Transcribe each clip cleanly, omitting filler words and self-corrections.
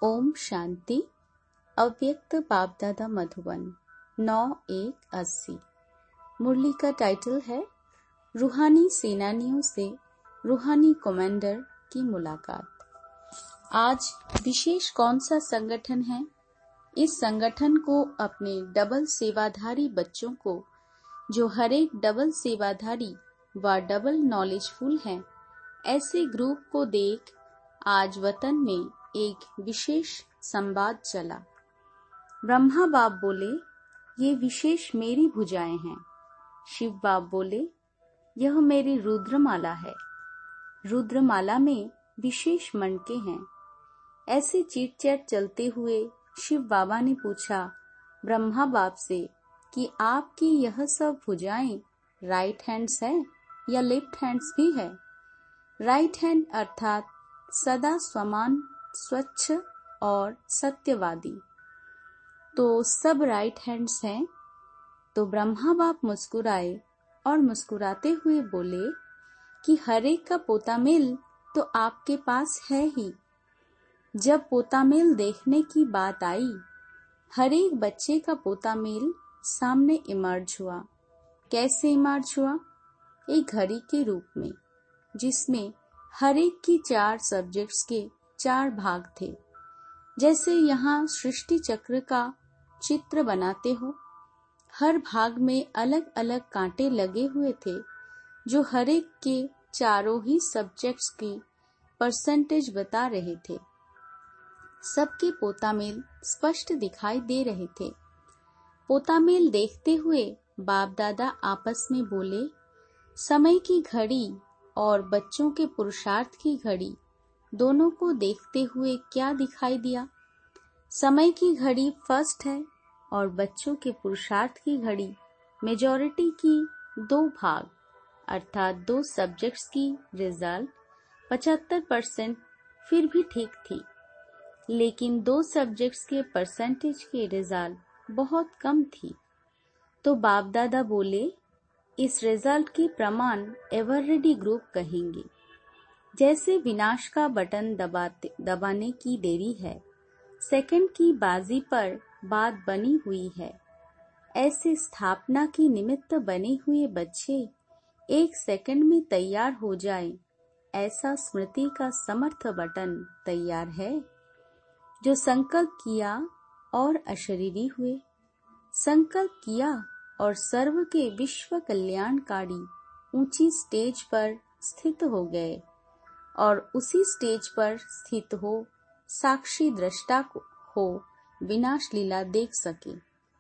ओम शांति। अव्यक्त बाप दादा मधुबन 9/1/80। मुरली का टाइटल है रूहानी सेनानियों से रूहानी कमांडर की मुलाकात। आज विशेष कौन सा संगठन है? इस संगठन को अपने डबल सेवाधारी बच्चों को, जो हर एक डबल सेवाधारी व डबल नॉलेजफुल हैं, ऐसे ग्रुप को देख आज वतन में एक विशेष संवाद चला। ब्रह्मा बाप बोले, ये विशेष मेरी भुजाएं हैं। शिव बाप बोले, यह मेरी रुद्रमाला है। रुद्रमाला में विशेष मणके हैं। ऐसे चीट चैट चलते हुए शिव बाबा ने पूछा ब्रह्मा बाप से कि आपकी यह सब भुजाएं राइट हैंड्स है या लेफ्ट हैंड्स भी है? राइट हैंड अर्थात सदा समान, स्वच्छ और सत्यवादी। तो सब राइट हैंड्स हैं? तो ब्रह्मा बाप मुस्कुराए और मुस्कुराते हुए बोले कि हर एक का पोतामेल तो आपके पास है ही। जब पोतामेल देखने की बात आई, हर एक बच्चे का पोतामेल सामने इमर्ज हुआ। कैसे इमर्ज हुआ? एक घड़ी के रूप में, जिसमें हर एक की 4 सब्जेक्ट्स के 4 भाग थे। जैसे यहाँ सृष्टि चक्र का चित्र बनाते हो, हर भाग में अलग अलग कांटे लगे हुए थे, जो हर एक के चारों ही सब्जेक्ट्स की परसेंटेज बता रहे थे। सबके पोतामेल स्पष्ट दिखाई दे रहे थे। पोतामेल देखते हुए बाप दादा आपस में बोले, समय की घड़ी और बच्चों के पुरुषार्थ की घड़ी दोनों को देखते हुए क्या दिखाई दिया? समय की घड़ी फर्स्ट है और बच्चों के पुरुषार्थ की घड़ी मेजॉरिटी की 2 भाग अर्थात 2 सब्जेक्ट्स की रिजल्ट 75% फिर भी ठीक थी, लेकिन 2 सब्जेक्ट्स के परसेंटेज की रिजल्ट बहुत कम थी। तो बाप दादा बोले, इस रिजल्ट की प्रमाण एवर रेडी ग्रुप कहेंगे। जैसे विनाश का बटन दबाने की देरी है, सेकंड की बाजी पर बात बनी हुई है, ऐसे स्थापना की निमित्त बने हुए बच्चे 1 सेकंड में तैयार हो जाए, ऐसा स्मृति का समर्थ बटन तैयार है। जो संकल्प किया और अशरीरी हुए, संकल्प किया और सर्व के विश्व कल्याणकारी ऊंची स्टेज पर स्थित हो गए, और उसी स्टेज पर स्थित हो साक्षी दृष्टा हो विनाश लीला देख सके।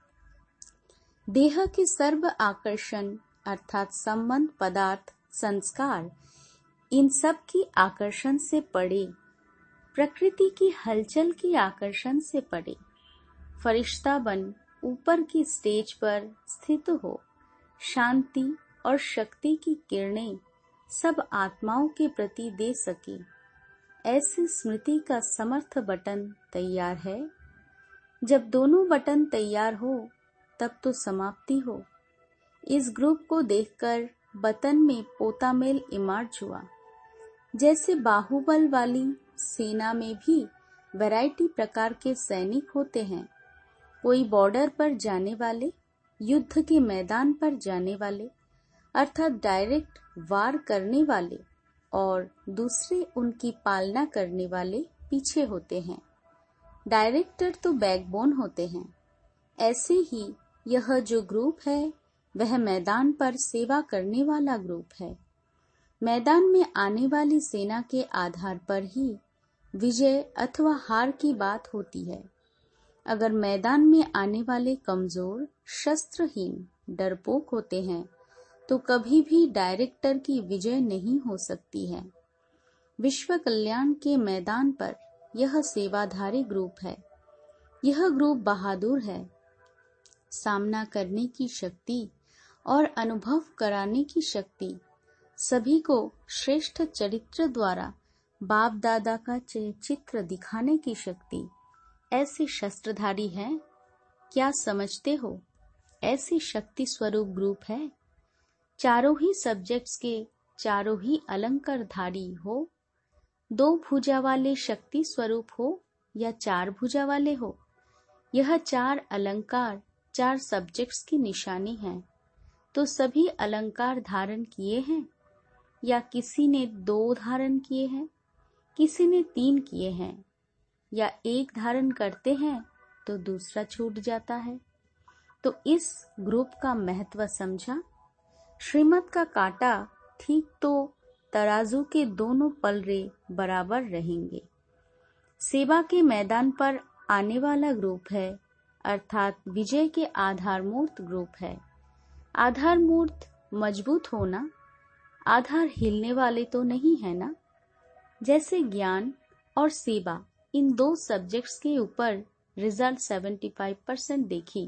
देह के सर्व आकर्षण अर्थात संबंध, पदार्थ, संस्कार, इन सब की आकर्षण से पड़े, प्रकृति की हलचल की आकर्षण से पड़े, फरिश्ता बन ऊपर की स्टेज पर स्थित हो, शांति और शक्ति की किरणें सब आत्माओं के प्रति दे सके, ऐसी स्मृति का समर्थ बटन तैयार है। जब दोनों बटन तैयार हो, तब तो समाप्ति हो। इस ग्रुप को देखकर वतन में पोतामेल इमर्ज हुआ। जैसे बाहुबल वाली सेना में भी वैरायटी प्रकार के सैनिक होते हैं। कोई बॉर्डर पर जाने वाले, युद्ध के मैदान पर जाने वाले अर्थात डायरेक्ट वार करने वाले, और दूसरे उनकी पालना करने वाले पीछे होते हैं। डायरेक्टर तो बैकबोन होते हैं। ऐसे ही यह जो ग्रुप है, वह मैदान पर सेवा करने वाला ग्रुप है। मैदान में आने वाली सेना के आधार पर ही विजय अथवा हार की बात होती है। अगर मैदान में आने वाले कमजोर, शस्त्रहीन, डरपोक होते हैं, तो कभी भी डायरेक्टर की विजय नहीं हो सकती है। विश्व कल्याण के मैदान पर यह सेवाधारी ग्रुप है। यह ग्रुप बहादुर है। सामना करने की शक्ति और अनुभव कराने की शक्ति, सभी को श्रेष्ठ चरित्र द्वारा बाप दादा का चित्र दिखाने की शक्ति, ऐसे शस्त्रधारी हैं। क्या समझते हो? ऐसी शक्ति स्वरूप ग्रुप है। चारों ही सब्जेक्ट्स के चारों ही अलंकारधारी हो, 2 भुजा वाले शक्ति स्वरूप हो, या 4 भुजा वाले हो। यह 4 अलंकार 4 सब्जेक्ट्स की निशानी है। तो सभी अलंकार धारण किए हैं या किसी ने 2 धारण किए हैं, किसी ने 3 किए हैं, या एक धारण करते हैं तो दूसरा छूट जाता है। तो इस ग्रुप का महत्व समझा। श्रीमत का कांटा ठीक तो तराजू के दोनों पलड़े बराबर रहेंगे। सेवा के मैदान पर आने वाला ग्रुप है, अर्थात विजय के आधार मूर्त ग्रुप है। आधार मूर्त मजबूत होना, आधार हिलने वाले तो नहीं है ना। जैसे ज्ञान और सेवा इन 2 सब्जेक्ट्स के ऊपर रिजल्ट 75% देखी,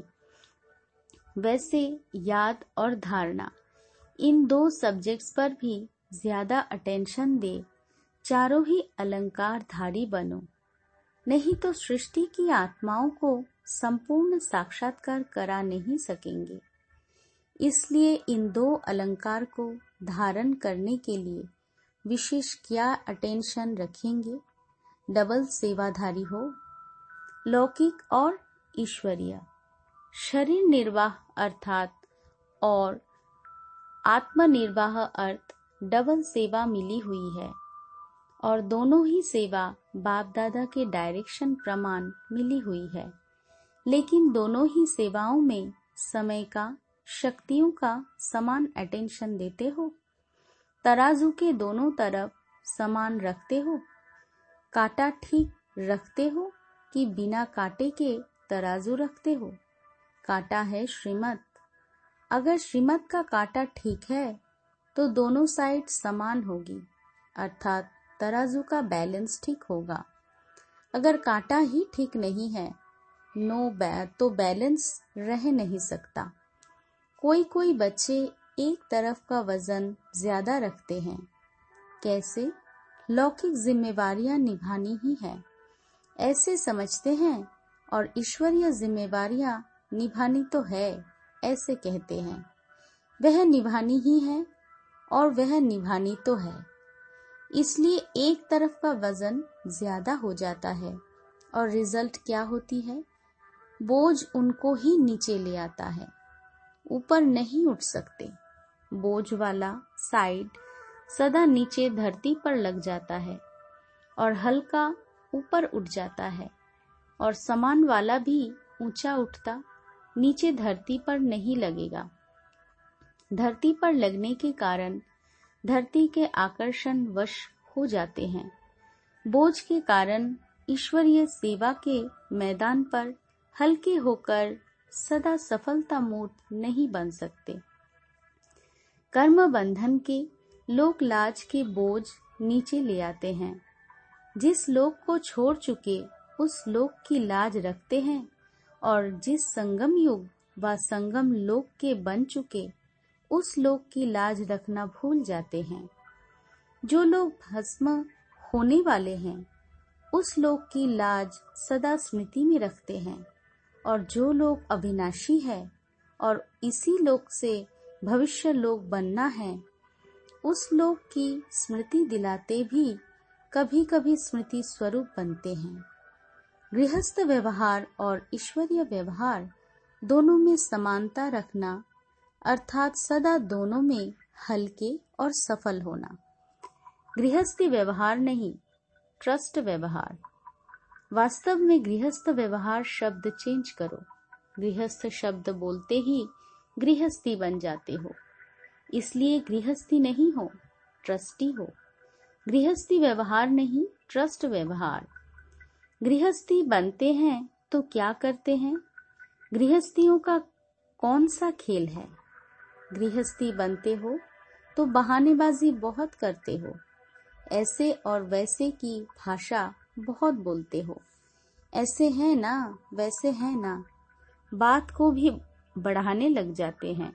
वैसे याद और धारणा इन 2 सब्जेक्ट्स पर भी ज्यादा अटेंशन दे, चारों ही अलंकार धारी बनो, नहीं तो सृष्टि की आत्माओं को संपूर्ण साक्षात्कार करा नहीं सकेंगे। इसलिए इन 2 अलंकार को धारण करने के लिए विशेष क्या अटेंशन रखेंगे? डबल सेवाधारी हो, लौकिक और ईश्वरीय। शरीर निर्वाह अर्थात और आत्मनिर्वाह अर्थ डबल सेवा मिली हुई है, और दोनों ही सेवा बाप दादा के डायरेक्शन प्रमाण मिली हुई है। लेकिन दोनों ही सेवाओं में समय का, शक्तियों का समान अटेंशन देते हो? तराजू के दोनों तरफ समान रखते हो? कांटा ठीक रखते हो कि बिना कांटे के तराजू रखते हो? कांटा है श्रीमत। अगर श्रीमत का कांटा ठीक है तो दोनों साइड समान होगी, अर्थात तराजू का बैलेंस ठीक होगा। अगर कांटा ही ठीक नहीं है तो बैलेंस रह नहीं सकता। कोई बच्चे एक तरफ का वजन ज्यादा रखते हैं। कैसे? लौकिक जिम्मेवारियां निभानी ही है ऐसे समझते हैं, और ईश्वरीय जिम्मेवारियां निभानी तो है ऐसे कहते हैं। वह निभानी ही है और वह निभानी तो है, इसलिए एक तरफ का वजन ज्यादा हो जाता है और रिजल्ट क्या होती है? बोझ उनको ही नीचे ले आता है, ऊपर नहीं उठ सकते। बोझ वाला साइड सदा नीचे धरती पर लग जाता है और हल्का ऊपर उठ जाता है, और समान वाला भी ऊंचा उठता नीचे धरती पर नहीं लगेगा। धरती पर लगने के कारण धरती के आकर्षण वश हो जाते हैं। बोझ के कारण ईश्वरीय सेवा के मैदान पर हल्के होकर सदा सफलता मूर्त नहीं बन सकते। कर्म बंधन के लोक लाज के बोझ नीचे ले आते हैं। जिस लोक को छोड़ चुके उस लोक की लाज रखते हैं, और जिस संगम युग व संगम लोक के बन चुके उस लोक की लाज रखना भूल जाते हैं। जो लोग भस्म होने वाले हैं उस लोक की लाज सदा स्मृति में रखते हैं, और जो लोग अविनाशी है और इसी लोक से भविष्य लोक बनना है उस लोक की स्मृति दिलाते भी कभी कभी स्मृति स्वरूप बनते हैं। गृहस्थ व्यवहार और ईश्वरीय व्यवहार दोनों में समानता रखना, अर्थात सदा दोनों में हल्के और सफल होना। गृहस्थी व्यवहार नहीं, ट्रस्ट व्यवहार। वास्तव में गृहस्थ व्यवहार शब्द चेंज करो। गृहस्थ शब्द बोलते ही गृहस्थी बन जाते हो, इसलिए गृहस्थी नहीं हो, ट्रस्टी हो। गृहस्थी व्यवहार नहीं, ट्रस्ट व्यवहार। गृहस्थी बनते हैं तो क्या करते हैं? गृहस्थियों का कौन सा खेल है? गृहस्थी बनते हो तो बहानेबाजी बहुत करते हो, ऐसे और वैसे की भाषा बहुत बोलते हो। ऐसे है ना, वैसे है ना, बात को भी बढ़ाने लग जाते हैं।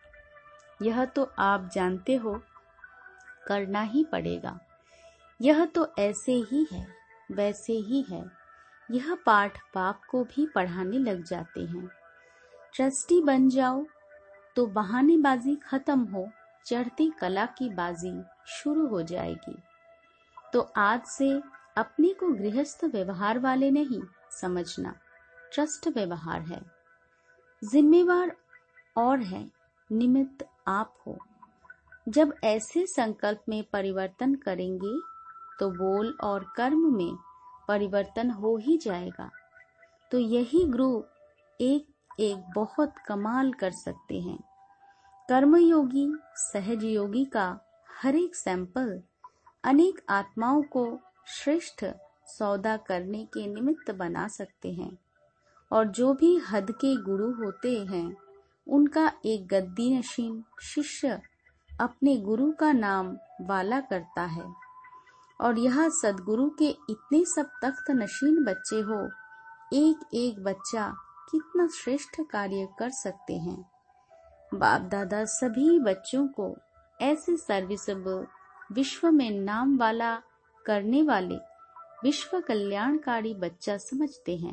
यह तो आप जानते हो, करना ही पड़ेगा। यह तो ऐसे ही है, वैसे ही है। यह पाठ बाप को भी पढ़ाने लग जाते हैं। ट्रस्टी बन जाओ तो बहानेबाजी खत्म हो, चढ़ती कला की बाजी शुरू हो जाएगी। तो आज से अपने को गृहस्थ व्यवहार वाले नहीं समझना, ट्रस्ट व्यवहार है। जिम्मेवार और है, निमित्त आप हो। जब ऐसे संकल्प में परिवर्तन करेंगे तो बोल और कर्म में परिवर्तन हो ही जाएगा। तो यही ग्रुप एक एक बहुत कमाल कर सकते हैं। कर्मयोगी सहज योगी का हर एक सैंपल अनेक आत्माओं को श्रेष्ठ सौदा करने के निमित्त बना सकते हैं। और जो भी हद के गुरु होते हैं उनका एक गद्दी नशीन शिष्य अपने गुरु का नाम वाला करता है। और यह सदगुरु के इतने सब तख्त नशीन बच्चे हो, एक एक बच्चा कितना श्रेष्ठ कार्य कर सकते हैं। बाप दादा सभी बच्चों को ऐसे सर्विसेबल, विश्व में नाम वाला करने वाले विश्व कल्याणकारी बच्चा समझते हैं।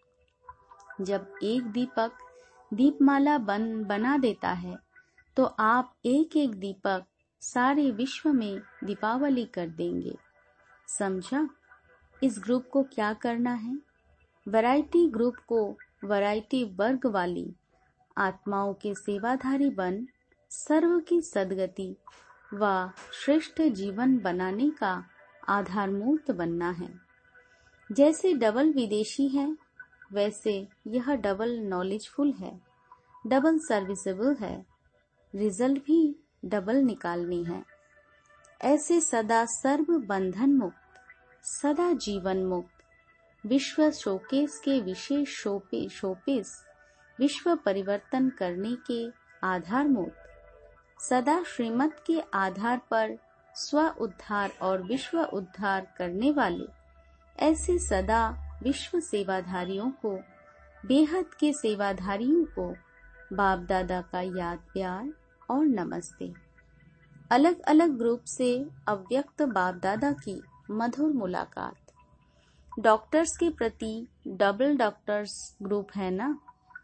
जब एक दीपक दीपमाला बना देता है तो आप एक एक दीपक सारे विश्व में दीपावली कर देंगे। समझा? इस ग्रुप को क्या करना है? वैरायटी ग्रुप को वैरायटी वर्ग वाली आत्माओं के सेवाधारी बन सर्व की सदगति व श्रेष्ठ जीवन बनाने का आधारमूर्त बनना है। जैसे डबल विदेशी है वैसे यह डबल नॉलेजफुल है, डबल सर्विसेबल है, रिजल्ट भी डबल निकालनी है। ऐसे सदा सर्व बंधन मुक्त, सदा जीवन मुक्त, विश्व शोकेस के विशेष शोपीस विश्व परिवर्तन करने के आधारभूत, सदा श्रीमत के आधार पर स्व उद्धार और विश्व उद्धार करने वाले ऐसे सदा विश्व सेवाधारियों को, बेहद के सेवाधारियों को बाप दादा का याद प्यार और नमस्ते। अलग अलग ग्रुप से अव्यक्त बाप दादा की मधुर मुलाकात। डॉक्टर्स के प्रति डबल डॉक्टर्स ग्रुप है ना।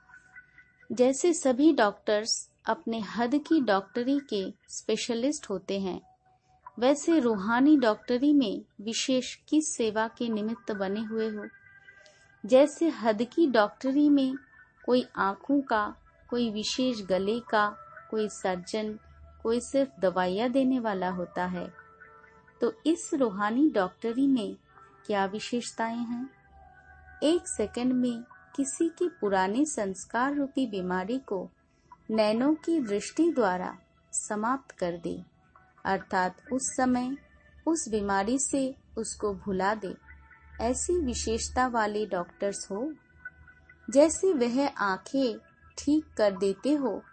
जैसे सभी डॉक्टर्स अपने हद की डॉक्टरी के स्पेशलिस्ट होते हैं, वैसे रूहानी डॉक्टरी में विशेष किस सेवा के निमित्त बने हुए हो। जैसे हद की डॉक्टरी में कोई आँखों का, कोई विशेष गले का, कोई सर्जन, कोई सिर्फ दवाइयाँ देने वाला होता है, तो इस रूहानी डॉक्टरी में क्या विशेषताएं हैं? एक सेकंड में किसी की पुराने संस्कार रूपी बीमारी को नैनों की दृष्टि द्वारा समाप्त कर दे, अर्थात उस समय उस बीमारी से उसको भुला दे। ऐसी विशेषता वाले डॉक्टर्स हो। जैसे वह आंखें ठीक कर देते हो,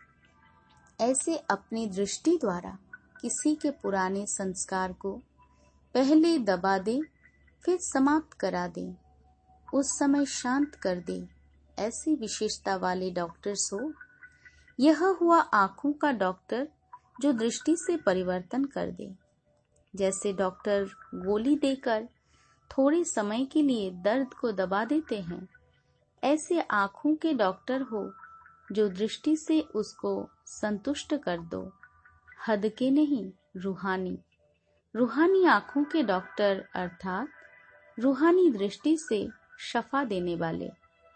ऐसे अपनी दृष्टि द्वारा किसी के पुराने संस्कार को पहले दबा दे, फिर समाप्त करा दे, उस समय शांत कर दे। ऐसी विशेषता वाले डॉक्टर्स हो। यह हुआ आंखों का डॉक्टर जो दृष्टि से परिवर्तन कर दे। जैसे डॉक्टर गोली देकर थोड़े समय के लिए दर्द को दबा देते हैं, ऐसे आंखों के डॉक्टर हो जो दृष्टि से उसको संतुष्ट कर दो। हद के नहीं, रूहानी। रूहानी आंखों के डॉक्टर अर्थात रूहानी दृष्टि से शफा देने वाले।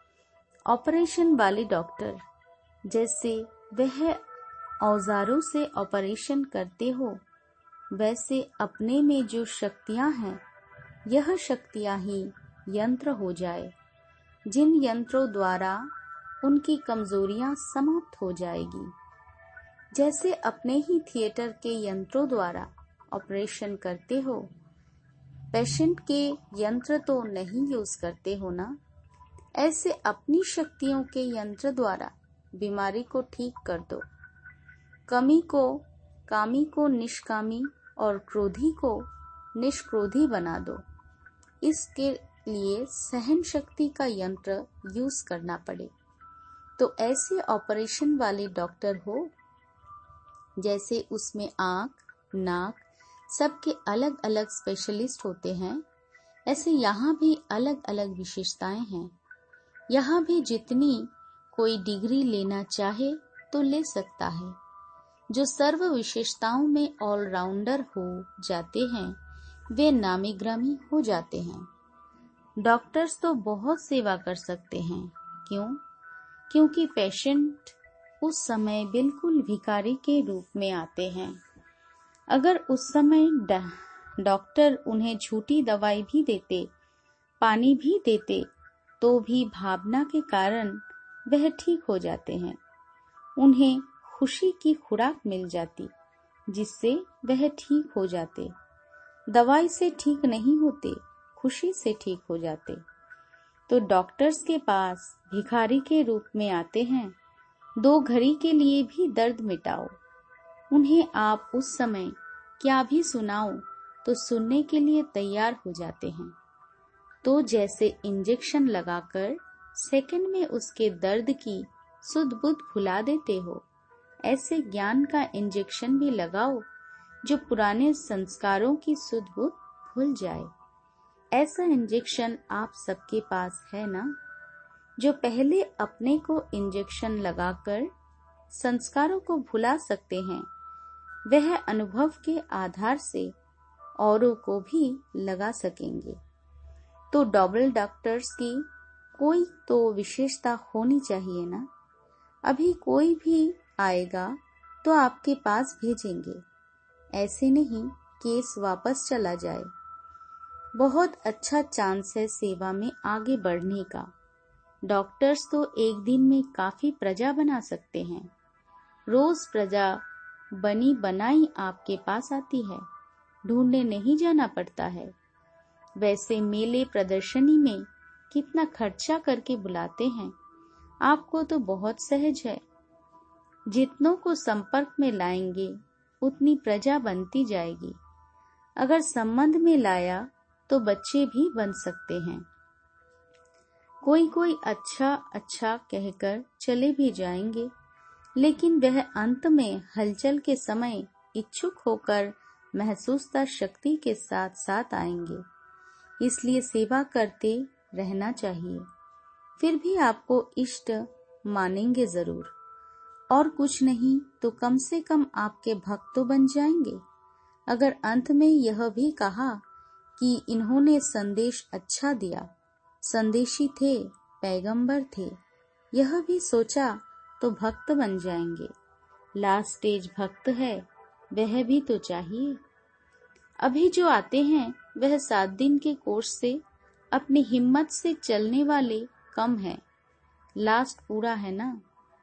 ऑपरेशन वाले डॉक्टर, जैसे वह औजारों से ऑपरेशन करते हो, वैसे अपने में जो शक्तियां हैं, यह शक्तियां ही यंत्र हो जाए, जिन यंत्रों द्वारा उनकी कमजोरियां समाप्त हो जाएगी। जैसे अपने ही थिएटर के यंत्रों द्वारा ऑपरेशन करते हो, पेशेंट के यंत्र तो नहीं यूज करते हो ना। ऐसे अपनी शक्तियों के यंत्र द्वारा बीमारी को ठीक कर दो। कामी को निष्कामी और क्रोधी को निष्क्रोधी बना दो। इसके लिए सहन शक्ति का यंत्र यूज करना पड़े। तो ऐसे ऑपरेशन वाले डॉक्टर हो। जैसे उसमें आँख, नाक सबके अलग अलग स्पेशलिस्ट होते हैं, ऐसे यहाँ भी अलग अलग विशेषताएं हैं। यहाँ भी जितनी कोई डिग्री लेना चाहे तो ले सकता है। जो सर्व विशेषताओं में ऑलराउंडर हो जाते हैं, वे नामी ग्रामी हो जाते हैं। डॉक्टर्स तो बहुत सेवा कर सकते हैं। क्यों? क्योंकि पेशेंट उस समय बिल्कुल भिखारी के रूप में आते हैं। अगर उस समय डॉक्टर उन्हें झूठी दवाई भी देते, पानी भी देते, तो भी भावना के कारण वह ठीक हो जाते हैं। उन्हें खुशी की खुराक मिल जाती, जिससे वह ठीक हो जाते। दवाई से ठीक नहीं होते, खुशी से ठीक हो जाते। तो डॉक्टर्स के पास भिखारी के रूप में आते हैं। 2 घड़ी के लिए भी दर्द मिटाओ। उन्हें आप उस समय क्या भी सुनाओ तो सुनने के लिए तैयार हो जाते हैं। तो जैसे इंजेक्शन लगाकर सेकंड में उसके दर्द की सुध बुध भुला देते हो, ऐसे ज्ञान का इंजेक्शन भी लगाओ जो पुराने संस्कारों की सुध बुध भूल जाए। ऐसा इंजेक्शन आप सबके पास है ना, जो पहले अपने को इंजेक्शन लगाकर संस्कारों को भुला सकते हैं, वह अनुभव के आधार से औरों को भी लगा सकेंगे। तो डबल डॉक्टर्स की कोई तो विशेषता होनी चाहिए ना। अभी कोई भी आएगा तो आपके पास भेजेंगे, ऐसे नहीं केस वापस चला जाए। बहुत अच्छा चांस है सेवा में आगे बढ़ने का। डॉक्टर्स तो एक दिन में काफी प्रजा बना सकते हैं। रोज प्रजा बनी बनाई आपके पास आती है, ढूंढने नहीं जाना पड़ता है। वैसे मेले प्रदर्शनी में कितना खर्चा करके बुलाते हैं, आपको तो बहुत सहज है। जितनों को संपर्क में लाएंगे उतनी प्रजा बनती जाएगी। अगर संबंध में लाया तो बच्चे भी बन सकते हैं। कोई कोई अच्छा अच्छा कहकर चले भी जाएंगे, लेकिन वह अंत में हलचल के समय इच्छुक होकर महसूसता शक्ति के साथ साथ आएंगे। इसलिए सेवा करते रहना चाहिए। फिर भी आपको इष्ट मानेंगे जरूर, और कुछ नहीं तो कम से कम आपके भक्त तो बन जाएंगे। अगर अंत में यह भी कहा कि इन्होंने संदेश अच्छा दिया, संदेशी थे, पैगंबर थे, यह भी सोचा तो भक्त बन जाएंगे। लास्ट स्टेज भक्त है, वह भी तो चाहिए। अभी जो आते हैं वह 7 दिन के कोर्स से अपनी हिम्मत से चलने वाले कम हैं। लास्ट पूरा है ना।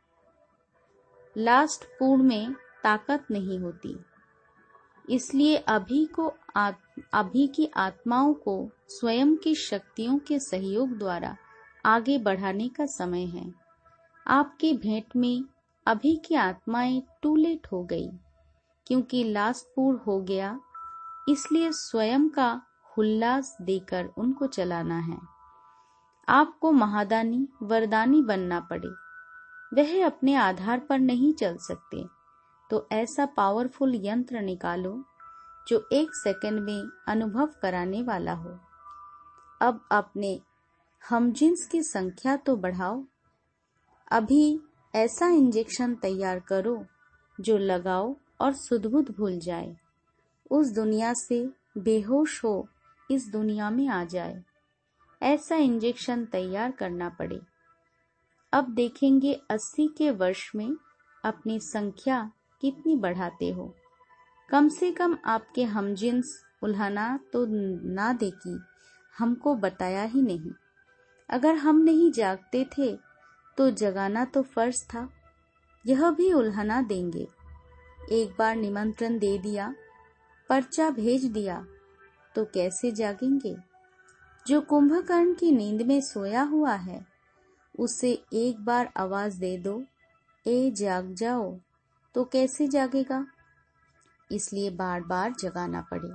लास्ट पूर्ण में ताकत नहीं होती। इसलिए अभी की आत्माओं को स्वयं की शक्तियों के सहयोग द्वारा आगे बढ़ाने का समय है। आपकी भेंट में अभी की आत्माएं टू लेट हो गई, क्योंकि लास्ट पूर्ण हो गया। इसलिए स्वयं का उल्लास देकर उनको चलाना है। आपको महादानी वरदानी बनना पड़े, वह अपने आधार पर नहीं चल सकते। तो ऐसा पावरफुल यंत्र निकालो जो 1 सेकंड में अनुभव कराने वाला हो। अब अपने हमजिन्स की संख्या तो बढ़ाओ। अभी ऐसा इंजेक्शन तैयार करो जो लगाओ और सुध-बुध भूल जाए, उस दुनिया से बेहोश हो इस दुनिया में आ जाए। ऐसा इंजेक्शन तैयार करना पड़े। अब देखेंगे 80 के वर्ष में अपनी संख्या कितनी बढ़ाते हो। कम से कम आपके हमजिन्स उल्हाना तो ना दे कि हमको बताया ही नहीं। अगर हम नहीं जागते थे तो जगाना तो फर्ज था, यह भी उल्हाना देंगे। एक बार निमंत्रण दे दिया, पर्चा भेज दिया तो कैसे जागेंगे। जो कुंभकर्ण की नींद में सोया हुआ है, उसे एक बार आवाज दे दो, ए जाग जाओ, तो कैसे जागेगा। इसलिए बार बार जगाना पड़े।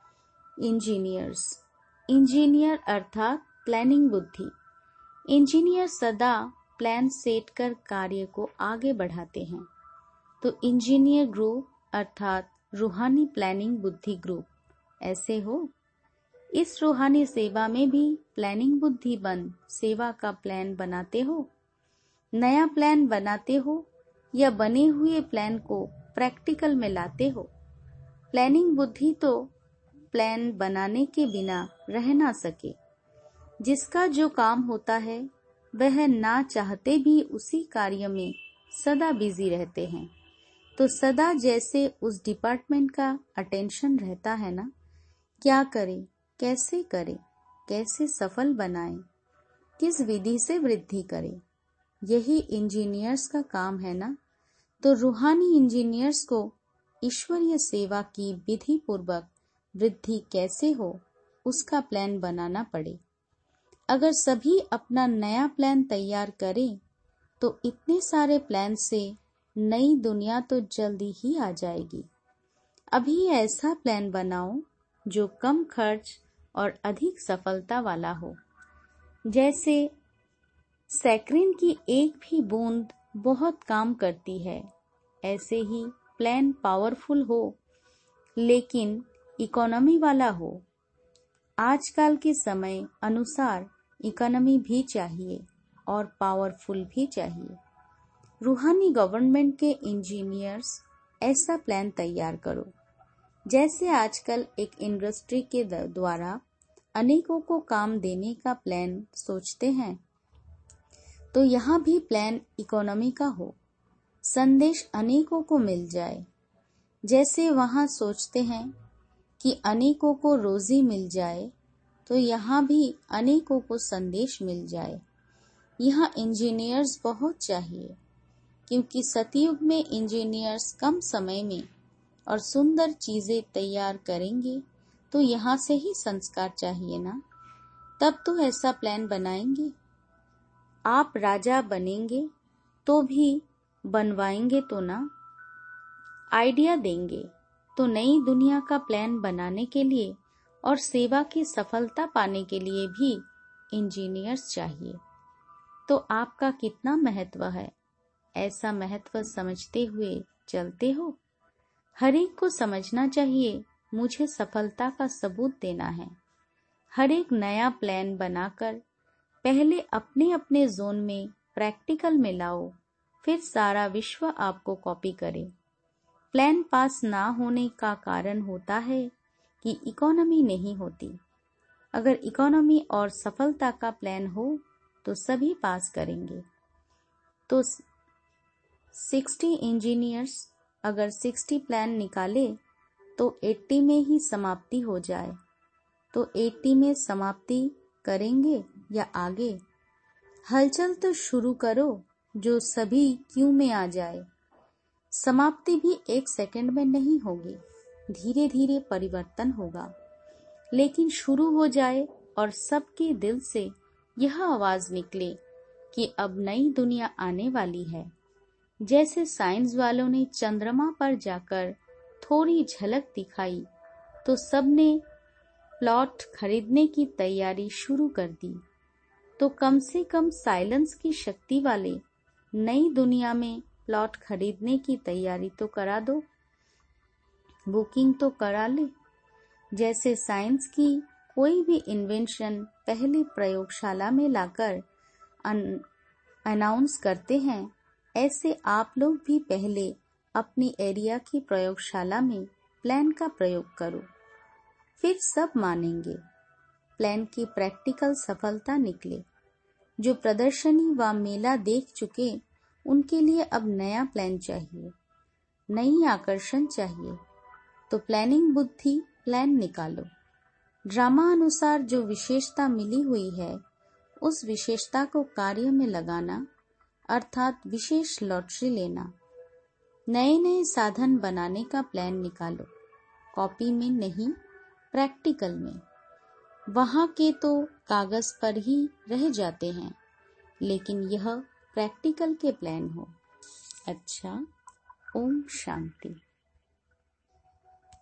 इंजीनियर अर्थात प्लानिंग बुद्धि। इंजीनियर सदा प्लान सेट कर कार्य को आगे बढ़ाते हैं। तो इंजीनियर ग्रुप अर्थात रूहानी प्लानिंग बुद्धि ग्रुप ऐसे हो। इस रूहानी सेवा में भी प्लानिंग बुद्धि बन सेवा का प्लान बनाते हो। नया प्लान बनाते हो या बने हुए प्लान को प्रैक्टिकल में लाते हो। प्लानिंग बुद्धि तो प्लान बनाने के बिना रह ना सके। जिसका जो काम होता है वह ना चाहते भी उसी कार्य में सदा बिजी रहते हैं। तो सदा जैसे उस डिपार्टमेंट का अटेंशन रहता है ना, क्या करें, कैसे सफल बनाएं, किस विधि से वृद्धि करें, यही इंजीनियर्स का काम है ना। तो रूहानी इंजीनियर्स को ईश्वरीय सेवा की विधि पूर्वक वृद्धि कैसे हो उसका प्लान बनाना पड़े। अगर सभी अपना नया प्लान तैयार करें तो इतने सारे प्लान से नई दुनिया तो जल्दी ही आ जाएगी। अभी ऐसा प्लान बनाओ जो कम खर्च और अधिक सफलता वाला हो। जैसे सैकरिन की एक भी बूंद बहुत काम करती है, ऐसे ही प्लान पावरफुल हो लेकिन इकोनॉमी वाला हो। आजकल के समय अनुसार इकोनॉमी भी चाहिए और पावरफुल भी चाहिए। रूहानी गवर्नमेंट के इंजीनियर्स ऐसा प्लान तैयार करो। जैसे आजकल एक इंडस्ट्री के द्वारा अनेकों को काम देने का प्लान सोचते हैं, तो यहाँ भी प्लान इकोनॉमी का हो, संदेश अनेकों को मिल जाए। जैसे वहाँ सोचते हैं कि अनेकों को रोजी मिल जाए, तो यहाँ भी अनेकों को संदेश मिल जाए। यहाँ इंजीनियर्स बहुत चाहिए, क्योंकि सतयुग में इंजीनियर्स कम समय में और सुंदर चीजें तैयार करेंगे। तो यहाँ से ही संस्कार चाहिए ना, तब तो ऐसा प्लान बनाएंगे। आप राजा बनेंगे तो भी बनवाएंगे तो ना, आइडिया देंगे तो नई दुनिया का प्लान बनाने के लिए और सेवा की सफलता पाने के लिए भी इंजीनियर्स चाहिए। तो आपका कितना महत्व है, ऐसा महत्व समझते हुए चलते हो। हर एक को समझना चाहिए मुझे सफलता का सबूत देना है। हर एक नया प्लान बनाकर पहले अपने अपने जोन में प्रैक्टिकल में लाओ, फिर सारा विश्व आपको कॉपी करे। प्लान पास ना होने का कारण होता है कि इकोनॉमी नहीं होती। अगर इकोनॉमी और सफलता का प्लान हो तो सभी पास करेंगे। तो 60 इंजीनियर्स अगर 60 प्लान निकाले तो 80 में ही समाप्ति हो जाए, तो 80 में समाप्ति करेंगे या आगे? हलचल तो शुरू करो जो सभी क्यू में आ जाए। समाप्ति भी 1 सेकंड में नहीं होगी, धीरे धीरे परिवर्तन होगा, लेकिन शुरू हो जाए और सबके दिल से यह आवाज निकले कि अब नई दुनिया आने वाली है। जैसे साइंस वालों ने चंद्रमा पर जाकर थोड़ी झलक दिखाई तो सबने प्लॉट खरीदने की तैयारी शुरू कर दी। तो कम से कम साइलेंस की शक्ति वाले नई दुनिया में प्लॉट खरीदने की तैयारी तो करा दो, बुकिंग तो करा ले। जैसे साइंस की कोई भी इन्वेंशन पहले प्रयोगशाला में लाकर अनाउंस करते हैं, ऐसे आप लोग भी पहले अपनी एरिया की प्रयोगशाला में प्लान का प्रयोग करो, फिर सब मानेंगे। प्लान की प्रैक्टिकल सफलता निकले। जो प्रदर्शनी व मेला देख चुके उनके लिए अब नया प्लान चाहिए, नई आकर्षण चाहिए। तो प्लानिंग बुद्धि प्लान निकालो। ड्रामा अनुसार जो विशेषता मिली हुई है उस विशेषता को कार्य में लगाना, अर्थात विशेष लॉटरी लेना। नए नए साधन बनाने का प्लान निकालो, कॉपी में नहीं, प्रैक्टिकल में। वहाँ के तो कागज पर ही रह जाते हैं, लेकिन यह प्रैक्टिकल के प्लान हो। अच्छा, ओम शांति।